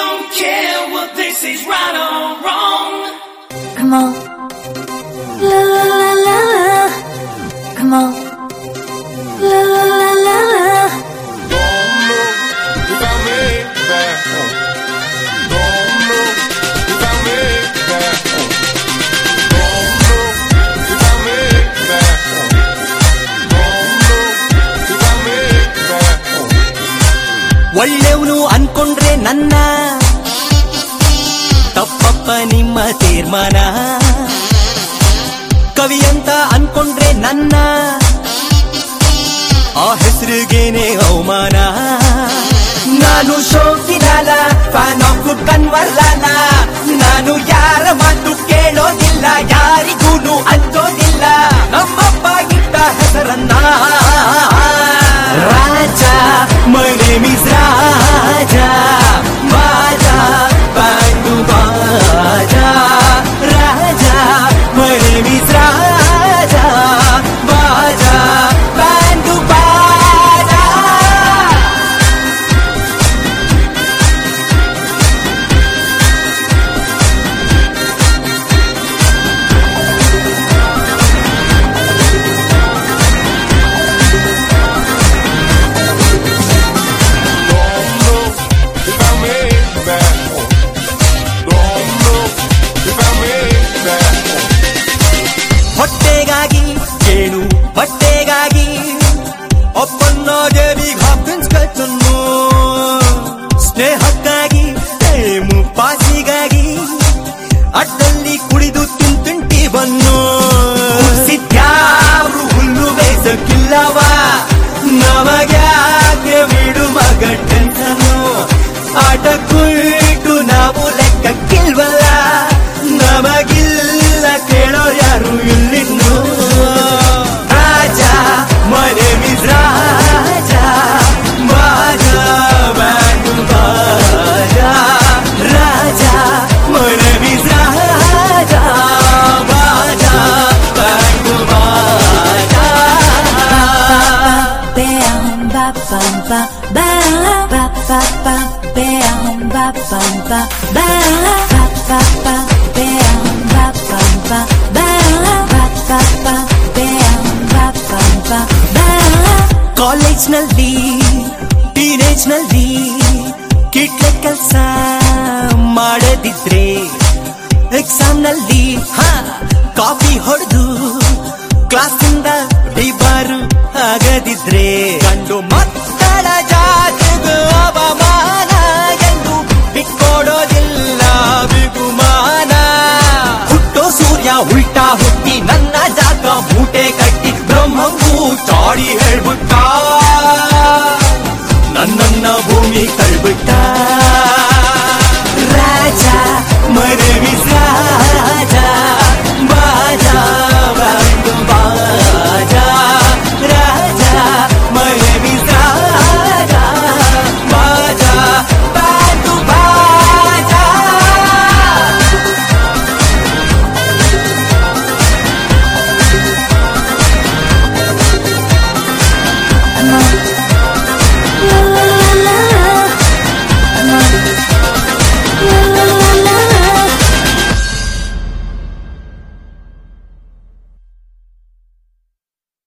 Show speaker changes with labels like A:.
A: don't care what they say's right or wrong.
B: Come on, la la la la la. Come on, la la la la la.
C: Don't know if I made that. Don't know if I made that. Don't know if I made that. Don't know if I made that.
D: ಒಳ್ಳೆವನು ಅನ್ಕೊಂಡ್ರೆ ನನ್ನ ತಪ್ಪಪ್ಪ ನಿಮ್ಮ ತೀರ್ಮಾನ. ಕವಿ ಅಂತ ಅನ್ಕೊಂಡ್ರೆ ನನ್ನ ಆ ಹೆಸರಿಗೇನೆ ಅವಮಾನ. ನಾನು ಶೋಕಿದಾಲ ಫ್ಯಾನ್ ಆಫ್ ಗುಡ್ ಕನ್ವರ್ಲಾಲ. ನಾನು ಯಾರ ಮಾತು ಕೇಳೋದಿಲ್ಲ, ಯಾರಿಗೂನು ಅಂಜೋದಿಲ್ಲ. ನಮ್ಮಪ್ಪ ಇಟ್ಟ ಹೆಸರನ್ನ Raja. My name is Raja ಬಾಜಾ ಬ್ಯಾಂಡು ಬಾಜಾ Raja. My name is Raja ಬಾಜಾ ಬ್ಯಾಂಡು ಬಾಜಾ. ಹೊಟ್ಟೆಗಾಗಿ ಕೇಳು ಬಟ್ಟೆಗಾಗಿ ಒಪ್ಪನ್ನ ದೇವಿಗೆ ಹಾಫಿನ್ಸ್ ಕಚ್ಚನ್ನು. ಸ್ನೇಹಕ್ಕಾಗಿ ಟೈಮು ಪಾಸಿಗಾಗಿ ಅಡ್ಡಲ್ಲಿ ಕುಡಿದು ತುಂಟಿ ಬನ್ನು. ಸಿದ್ಯಾರು ಹುಲ್ಲು ಬೇಸಕ್ಕಿಲ್ಲವ, ನಮಗ್ಯಾಕೆ ಬಿಡು ಮಗ ಟೆನ್ಷನ್ನು. ಆಟಕ್ಕುಟ್ಟು ನಾವು ಲೆಕ್ಕಕ್ಕಿಲ್ವಲ್ಲ, ನಮಗಿಲ್ಲ ಕೇಳೋ ಯಾರು ಇಲ್ಲಿನ್ನು. Raja my name is Raja ಬಾಜಾ ಬ್ಯಾಂಡು ಬಾಜಾ Raja. My name is Raja ಬಾಜಾ ಬ್ಯಾಂಡು ಬಾಜಾ.
B: Bam ba bam ba bam ba ba ba bam ba bam ba bam ba ba ba bam ba bam ba bam ba ba ba bam ba bam ba bam.
D: ಕಾಲೇಜ್ನಲ್ಲಿ ಟೀನೇಜ್ನಲ್ಲಿ ಕಿಟ್ಲೆ ಕೆಲಸ ಮಾಡದಿದ್ರೆ, ಎಕ್ಸಾಮ್ನಲ್ಲಿ coffee ಹೊಡೆದು ಕ್ಲಾಸಿಂದ ಡಿಬಾರು ಆಗದಿದ್ರೆ, ಗಂಡು ಮಕ್ಕಳ ಜಾತಿಗೂ ಅವಮಾನ ಎಂದು ಬಿಟ್ಕೊಡೋದಿಲ್ಲ ಬಿಗುಮಾನ. ಹುಟ್ಟೋ ಸೂರ್ಯ ಉಲ್ಟಾ ಹುಟ್ಟಿ ನನ್ನ ಜಾಗ ಮೂಟೆ ಕಟ್ಟಿ ಬ್ರಹ್ಮಂಗೂ ಚಾಡಿ ಹೇಳ್ಬಿಟ್ಟ, ನನ್ನನ್ನ ಭೂಮಿ ಕಳ್ಬಿಟ್ಟ.